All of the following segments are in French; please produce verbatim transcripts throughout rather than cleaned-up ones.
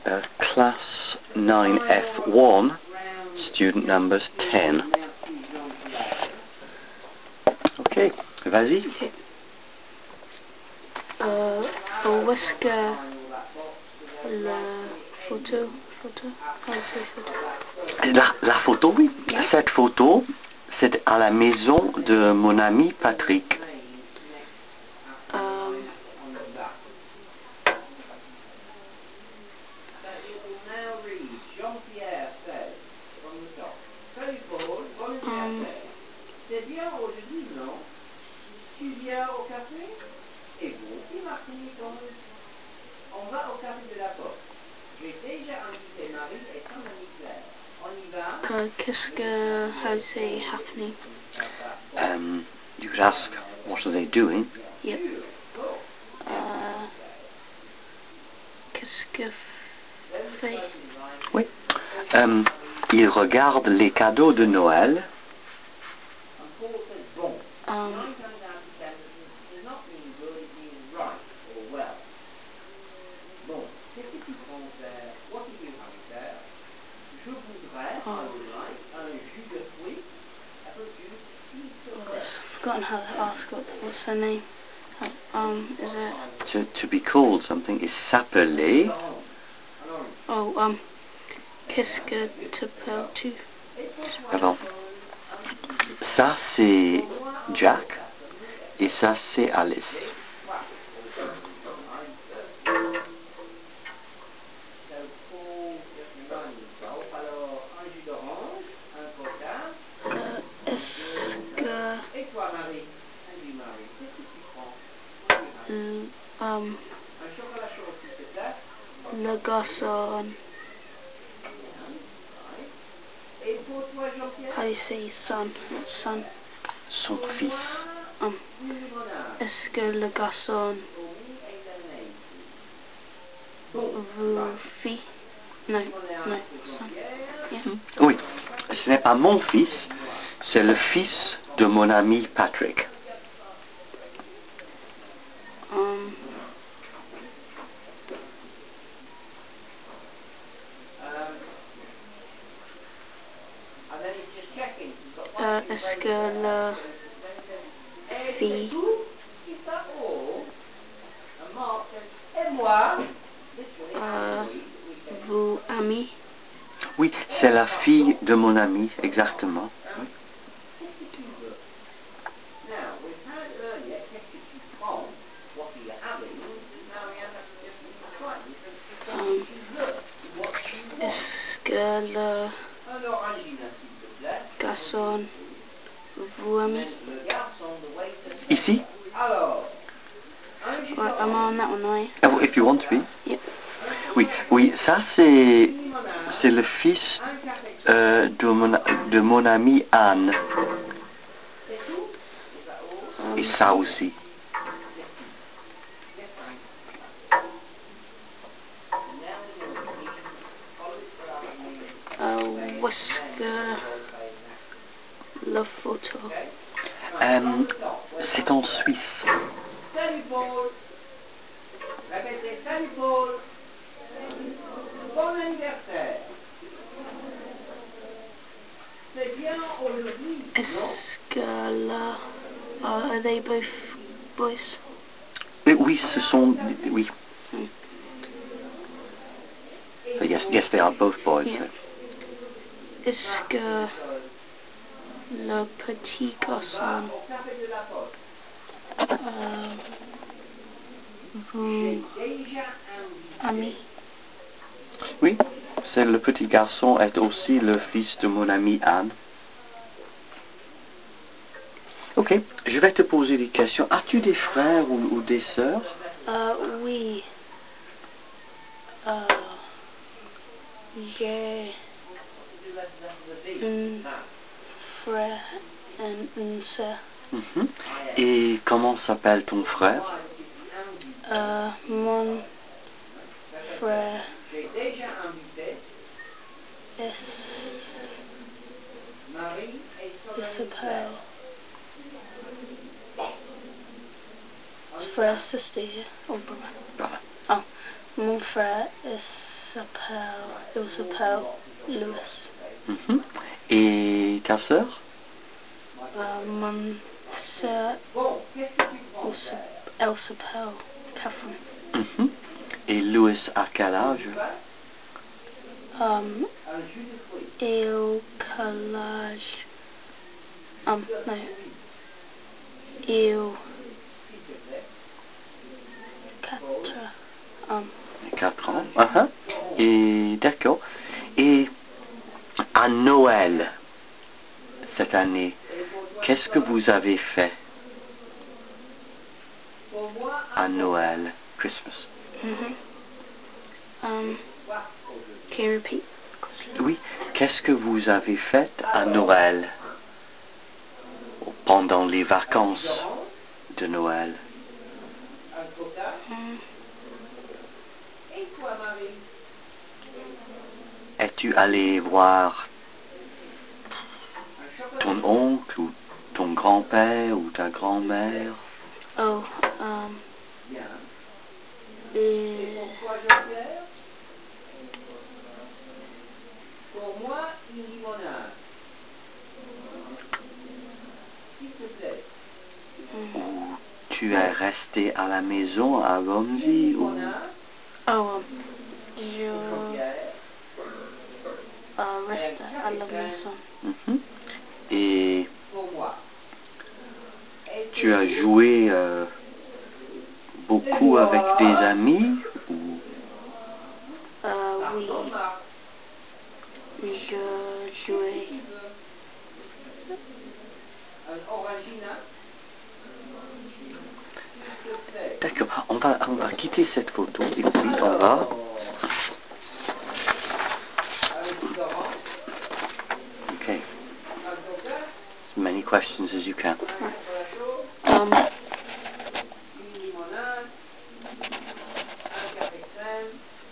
uh, class nine F one, student numbers ten. Ok, vas-y. Okay. Euh, où est-ce que la photo, photo, how do you say photo? La, la photo, oui. Yeah. Cette photo, c'est à la maison de mon ami Patrick. Um, um, C'est bien aujourd'hui, non? Tu viens au café? Et vous, et Martinique, on va au café de la Poste. J'ai déjà invité Marie et son amie Claire. On y va? uh, qu'est-ce que, how do you say happening? Um, you could ask, what are they doing? Yep. Uh, qu'est-ce que fait? Oui. Um, ils regardent les cadeaux de Noël. Um, Je voudrais, I would like, un jus de fruits, apple juice, oh, I've forgotten how to ask what, what's her name. Um, is it? To, to be called something is s'appeler. Oh, um, qu'est-ce que tu peux tu? Alors, ça c'est Jack et ça c'est Alice. Euh, est-ce que Et toi, Marie? Salut, Marie. Qu'est-ce que tu prends? l- um, Un chocolat chaud, s'il te plaît. le garçon, Et pour toi, Jean-Pierre? how do you say son? Son. Son fils. Um, est-ce que le garçon vous fit? Non, non, son. Yeah. Oui, ce n'est pas mon fils, c'est le fils de mon ami Patrick. Um, euh, est-ce que le fille Et moi? euh, vous ami? Oui, c'est la fille de mon ami, exactement. Oui. Um, est-ce que le garçon vous ami? Ici? Right, I'm on that one, right? Oh, if you want to be. Yep. Oui, oui, ça c'est c'est le fils euh, de, mon, de mon ami Anne. Um, Et ça aussi. euh, où est-ce que la photo? Euh, c'est en Suisse. Salut Paul. Répétez, salut Paul. Bon anniversaire. C'est bien aujourd'hui, non? Est-ce que la uh, are they both boys? Et oui, ce sont... Oui. Hmm. Yes, yes, they are both boys. Yeah. Est-ce que le petit garçon euh, vous ami? Oui, c'est le petit garçon est aussi le fils de mon ami Anne. Ok, je vais te poser des questions. As-tu des frères ou, ou des sœurs? Euh, oui. Euh, j'ai un frère et une sœur. Mhm. Et comment s'appelle ton frère? Euh, mon frère est, il s'appelle frère, sister, yeah? Oh, brother. Voilà. Oh, mon frère il s'appelle, il s'appelle Louis. Mhm. Et ta sœur? Euh, mon sœur, il s'app- elle s'appelle Catherine. Mhm. Et Louis à quel âge? Um, il quel âge? Um, non. Il quatre. Um, Quatre ans. Uh-huh. Et d'accord. Et à Noël, cette année, qu'est-ce que vous avez fait à Noël, Christmas? mhm. Um, can you repeat? Oui, qu'est-ce que vous avez fait à Noël pendant les vacances de Noël? Um, Es-tu allé voir ton oncle ou ton grand-père ou ta grand-mère? oh, um, et Pour moi, une limonade. S'il te plaît. Ou tu es resté à la maison à Romsey ou... oh, um, je uh, reste à la maison. Mhm. Et Pour moi. tu as joué euh, beaucoup avec des amis ou... Euh, oui, je jouais. Un orangina. D'accord, on va, on va quitter cette photo et puis on va... Okay. As many questions as you can. Um, Une limonade. Un café crème.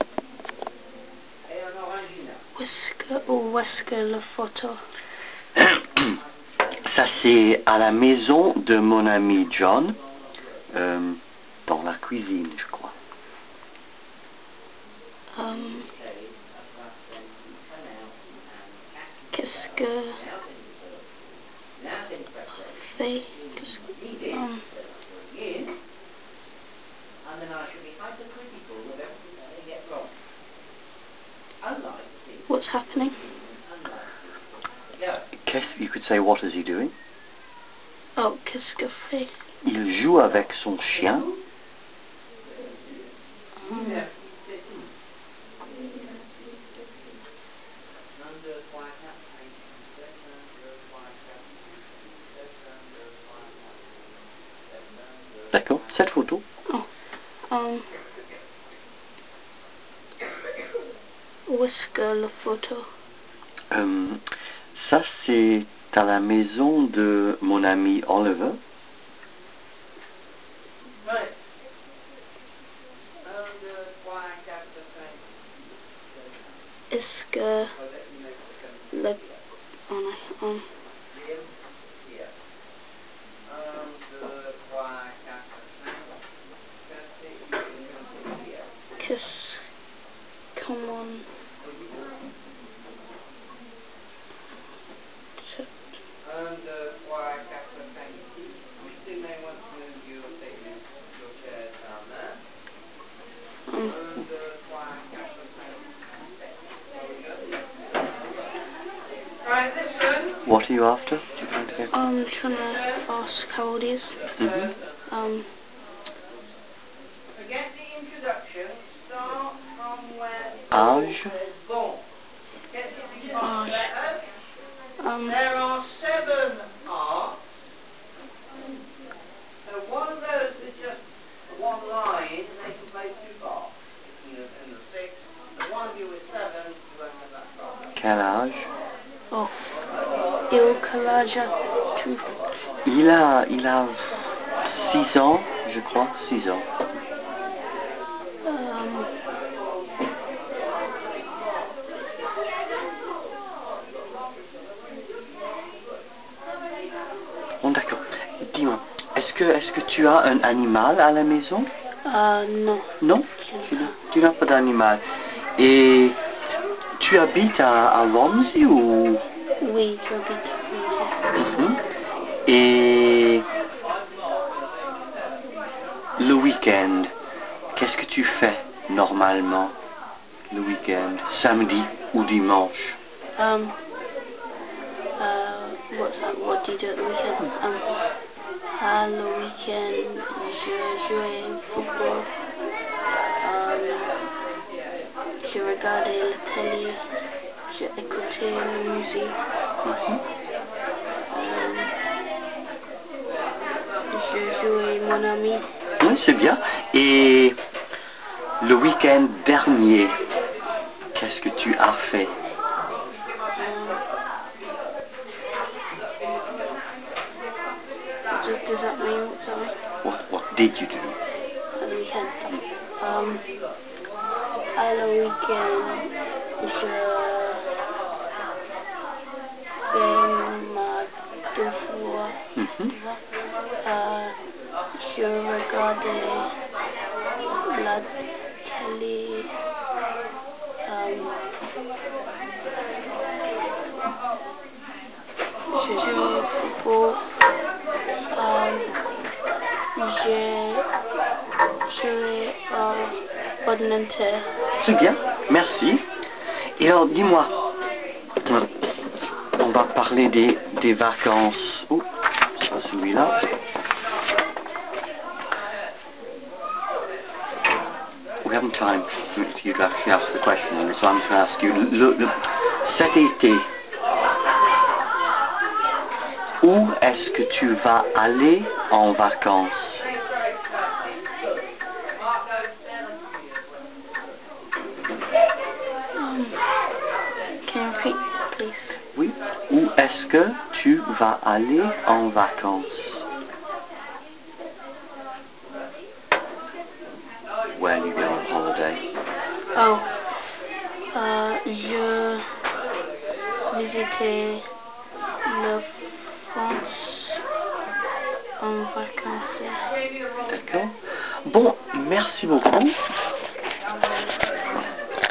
Et un orangina. où est-ce que, où est-ce que la photo? Ça c'est à la maison de mon ami John, euh, dans la cuisine je crois. Um, qu'est-ce que fait? Qu'est-ce que, um, And then I should be hypercritical of everything that they get wrong. Unlike the people. what's happening? Yeah. Qu'est-ce, you could say, what is he doing? Oh, qu'est-ce que fait? Il joue avec son chien. Um, D'accord, cette photo. oh, um, où est-ce que la photo? Euh, ça c'est à la maison de mon ami Oliver. Right. Un, deux, trois, quatre, cinq. Est-ce que le, oh non, um, Here. Un, deux, trois, quatre, cinq. Here. qu'est-ce, comment, Un, deux, trois, quatre, cinq ici. You still may want to move your statement, your chairs down there. um, Un, deux, trois, quatre, cinq. Right, listen. What are you after? Do you want to get? I'm trying to ask how old he is. Mhm. Um, Forget the introduction. Start from where Âge. says bon. Get the response Âge. letters. um, There are seven arts. So one of those is just one line, and they can play two parts. In the, in the six, and one of you is seven, you won't have that problem. Quel âge? oh, il quel âge as-tu? Il a, il a six ans, je crois, six ans. Um, Bon, d'accord. Dis-moi, est-ce que, est-ce que tu as un animal à la maison? euh, non. Non, tu n'as, tu n'as pas d'animal. Et tu habites à, à Romsey ou... Oui, j'habite à Romsey. Mhm. Et le week-end, qu'est-ce que tu fais normalement le week-end, samedi ou dimanche? Um, uh, what's that? What do you do at the weekend? Um, à le week-end, je jouais au football. Um, je regardais la télé. J'ai écouté la musique. Mhm. Um, je jouais mon ami. Oui, c'est bien. Et le week-end dernier, qu'est-ce que tu as fait? Does, does that mean what's that mean? What, what did you do? At the weekend. Um, à le weekend, je fais ma devoir. Mhm. Euh, je regardais la télé. Um, je jouais au football. Um, j'ai joué au ordinateur. C'est bien, merci. Et alors, dis-moi, euh, on va parler des, des vacances. Oh, c'est pas celui-là. We haven't time for you to actually ask the question, so I'm just going to ask you. Le, le, cet été, où est-ce que tu vas aller en vacances? Um, can you repeat, please? Oui. Où est-ce que tu vas aller en vacances? Where you go on holiday? Oh, euh, je visitais la France en vacances. D'accord. Bon, merci beaucoup.